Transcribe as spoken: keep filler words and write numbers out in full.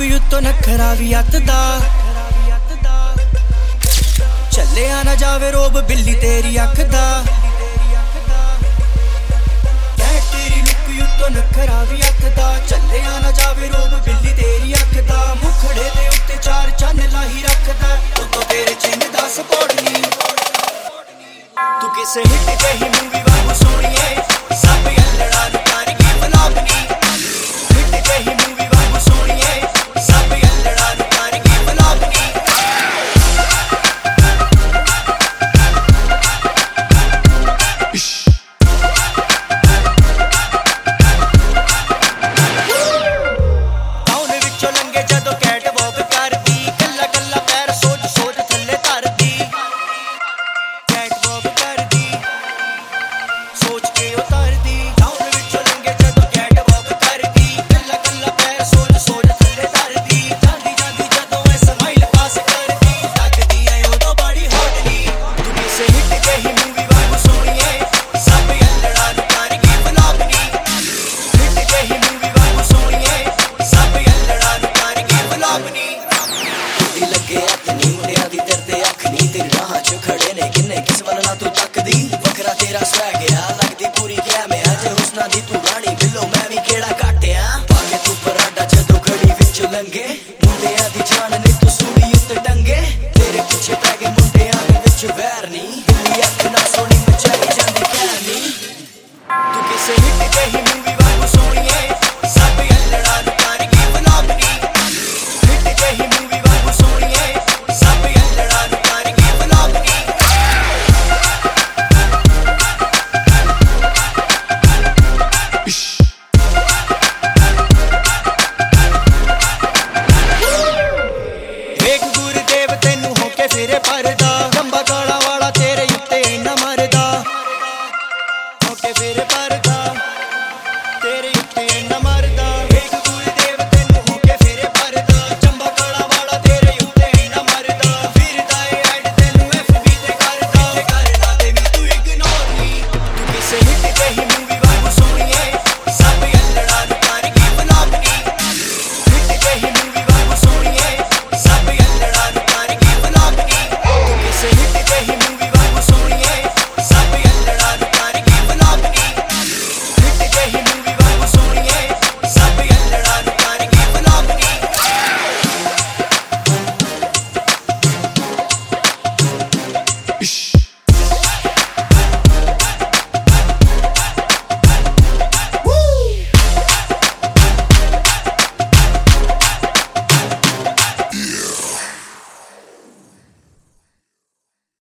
ਉੱਤੋਂ ਨਖਰਾ ਵੀ ਅੱਤ ਦਾ ਚੱਲਿਆ ਨਾ ਜਾਵੇ ਰੋਬ ਬਿੱਲੀ ਤੇਰੀ ਅੱਖ ਦਾ ਕਹਿ ਤੇਰੀ ਲੁੱਕ ਉੱਤੋਂ ਨਖਰਾ ਵੀ ਅੱਤ ਦਾ ਚੱਲਿਆ ਨਾ ਜਾਵੇ ਰੋਬ ਬਿੱਲੀ ਤੇਰੀ ਅੱਖ ਦਾ ਮੁਖੜੇ ਦੇ ਉੱਤੇ ਚਾਰ ਚੰਨ ਲਾਹੀ ਰੱਖਦਾ ਉੱਤੋਂ ਤੇਰੇ ਚਿੰਨ ਦਾ ਸਪੋਰਟ ਨੀ ਤੂੰ ਕਿਸੇ ਹਿੱਟ ਜਿਹੀ ਮੂਵੀ ਵਾਂਗੂ ਸੋਹਣੀਏ ਸਭ ਅਲੜਾ ਨੂੰ ਕਰ ਕੇ ਬਲੌਗ ਨੀ ਹਿੱਟ ਜਿਹੀ ਮੂਵੀ ਵਾਂਗੂ ਸੋਹਣੀਏ ਸਭ ਅਲੜਾ ਨੂੰ ਕਰ ਕੇ ਬਲੌਗ ਨੀ ਟਾਊਨ ਵਿੱਚੋਂ ਲੰਘੇ ਜਦੋਂ ਕੈਟ ਵਾਕ ਕਰਦੀ ਕੱਲਾ ਕੱਲਾ ਪੈਰ ਸੋਚ ਸੋਚ ਥੱਲੇ ਧਰਦੀ ਕੈਟ ਵਾਕ ਕਰਦੀ ਸੋਚ ਕੇ ਉਤਾਰਦੀ ਟਾਊਨ ਵਿੱਚੋਂ ਲੰਘੇ ਜਦੋਂ ਕੈਟ ਵਾਕ ਕਰਦੀ ਕੱਲਾ ਕੱਲਾ ਪੈਰ ਸੋਚ ਸੋਚ ਥੱਲੇ ਧਰਦੀ ਜਾਂਦੀ ਜਾਂਦੀ ਜਦੋਂ ਐ ਸਮਾਈਲ ਪਾਸ ਕਰਦੀ ਲੱਗਦੀ ਐ ਉਦੋਂ ਬੜੀ ਹੌਟ ਨੀ ਤੂੰ ਕਿਸੇ ਹਿੱਟ ਜਿਹੀ ਮੂਵੀ ਵਾਂਗੂ ਸੋਹਣੀਏ ਸਭ ਅਲੜਾ ਨੂੰ ਕਰ ਕੇ ਬਲੌਗ ਨੀ ਹਿੱਟ ਜਿਹੀ ਮੂਵੀ ਵਾਂਗੂ ਸੋਹਣੀਏ ਸਭ ਅਲੜਾ ਨੂੰ ਕਰ ਕੇ ਬਲੌਗ ਨੀ ਲੱਗੇ ਹੱਥ ਨੀ ਮੁੰਡਿਆਂ ਦੀ ਤੇਰੇ ਤੇ ਅੱਖ ਨੀ ਤੇਰੀ ਰਾਹਾਂ 'ਚ ਖੜੇ ਨੇ ਕਿੰਨੇ ਕਿਸ ਵੱਲ ਨਾ ਤੂੰ